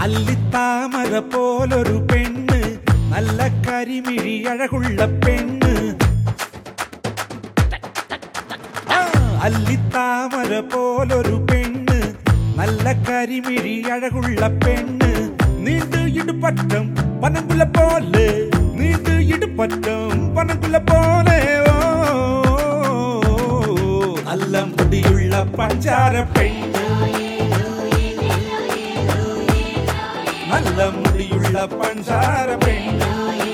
അല്ലിത്താമര പോലൊരു പെണ്ണ്, നല്ല കരിമിഴി അഴകുള്ള പെണ്ണ്. അല്ലിത്താമര പോലൊരു പെണ്ണ്, നല്ല കരിമിഴി അഴകുള്ള പെണ്ണ്. നീണ്ട് ഇടുപ്പറ്റം പനങ്കുല പോലെ, നീണ്ട് ഇടുപ്പറ്റം പനങ്കുല പോലെ. നല്ല മുടിയുള്ള പഞ്ചാര പെണ്ണ്, നല്ല മുടിയുള്ള പഞ്ചാര പെണ്ണ്.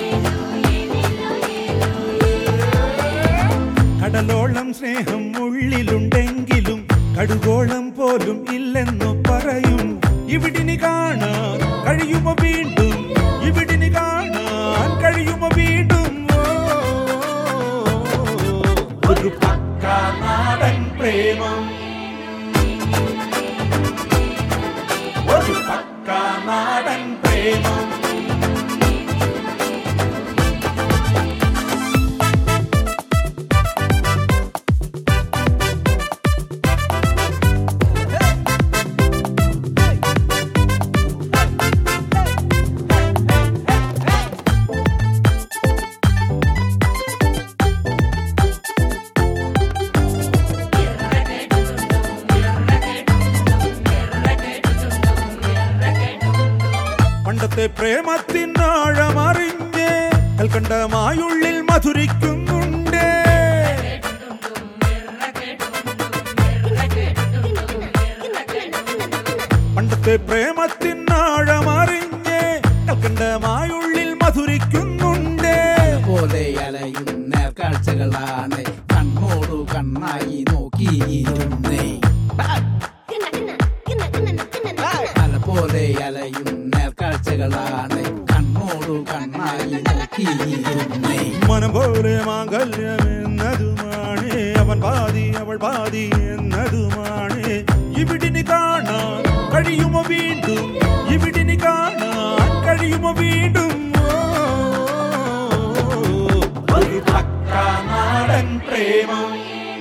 കടലോളം സ്നേഹം ഉള്ളിലുണ്ടെങ്കിലും കടുകോളം പോലും ഇല്ലെന്നു പറയും. ഇവിടിനി കാണാൻ കഴിയുമോ വീണ്ടും, ഇവിടിനി കാണാൻ കഴിയുമോ വീണ്ടും. ഒരു പക്കാ നാടൻ പ്രേമം, ഒരു പക്കാ നാടൻ പ്രേമം. പണ്ടത്തെ പ്രേമത്തിനാഴമറിഞ്ഞ് കൽക്കണ്ടമായുള്ളിൽ മധുരിക്കുന്നുണ്ട്. പണ്ടത്തെ പ്രേമത്തിനാഴമറിഞ്ഞ് കൽക്കണ്ടമായുള്ളിൽ മധുരിക്കുന്നുണ്ട്. പോലെ അലയുന്ന കാഴ്ചകളാണ് കണ്ണോടു കണ്ണായി നോക്കിയിരുന്നേ. പോലെ അലയുന്ന കാഴ്ചകളാണ് കണ്ണോടു കണ്ണായി നോക്കിയിരുന്നേ. മനം പോലെ മാംഗല്യം എന്നതുമാണ്, അവൻ പാതി അവൾ പാതി എന്നതുമാണ്. ഇവിടിനി കാണാൻ കഴിയുമോ വീണ്ടും, ഇവിടിനി കാണാൻ കഴിയുമോ വീണ്ടും. ഒരു പക്കാ നാടൻ പ്രേമം,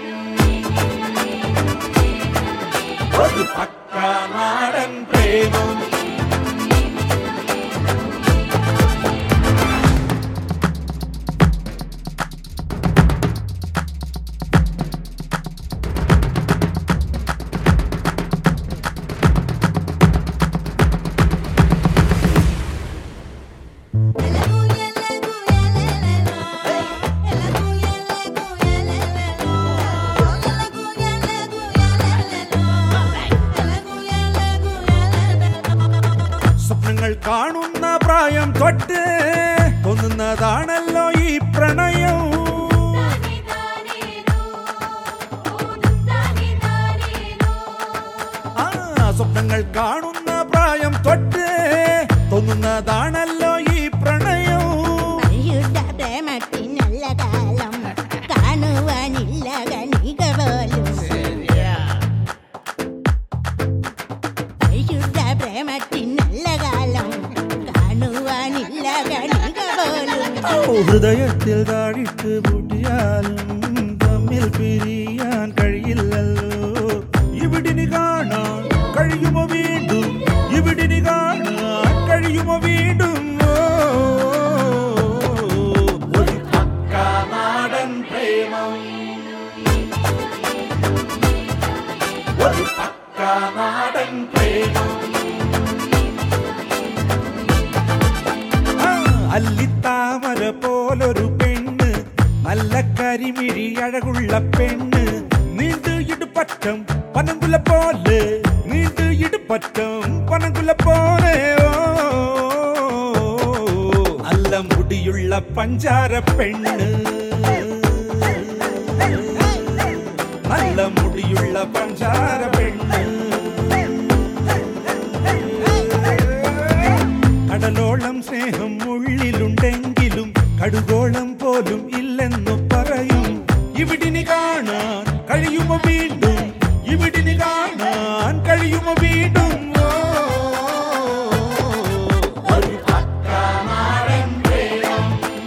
ഒരു പക്കാ നാടൻ പ്രേമം. സ്വപ്നങ്ങൾ കാണുന്ന പ്രായം തൊട്ട് തോന്നുന്നതാണല്ലോ ഈ പ്രണയം. സ്വപ്നങ്ങൾ കാണുന്ന പ്രായം തൊട്ട് തോന്നുന്നതാണല്ലോ ഈ പ്രണയം. പ്രേമത്തിനുള്ള കാലം കാണുവാനില്ല കണിക പോലും. പ്രേമത്തിനുള്ള കാലം കാണുവാനില്ല കണിക പോലും. ഹൃദയത്തിൽ താഴിട്ട് പൂട്ടിയാലും തമ്മിൽ പിരിയാൻ കഴിയില്ലല്ലോ. ഇവിടിനി കാണാൻ കഴിയുമോ വീണ്ടും, ഇവിടിനി കാണാൻ കഴിയുമോ വീണ്ടും. ഒരു പക്കാ നാടൻ പ്രേമം, ഒരു പക്കാ നാടൻ പ്രേമം. അല്ലിത്താമര പോലൊരു പെണ്ണ്, നല്ല കരിമിഴി അഴകുള്ള പെണ്ണ്. നീണ്ട് ഇടുപ്പറ്റം പനങ്കുല പോലെ, നീണ്ട് ഇടുപ്പറ്റം പനങ്കുല പോലെ. നല്ല മുടിയുള്ള പഞ്ചാര പെണ്ണ്, നല്ല മുടിയുള്ള പഞ്ചാര പെണ്ണ്. കടലോളം സ്നേഹം ഉള്ളിലുണ്ടെങ്കിലും കടുകോളം പോലും ഇല്ലെന്നു പറയും. ഇവിടിനി കാണാൻ കഴിയുമോ വീണ്ടും, ഇവിടിനി കാണാൻ കഴിയുമോ വീണ്ടും. ഒരു പക്കാ നാടൻ പ്രേമം,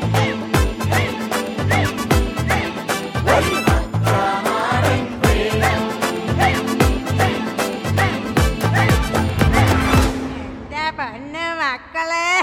ഒരു പക്കാ നാടൻ പ്രേമം. പൊന്നു മക്കളെ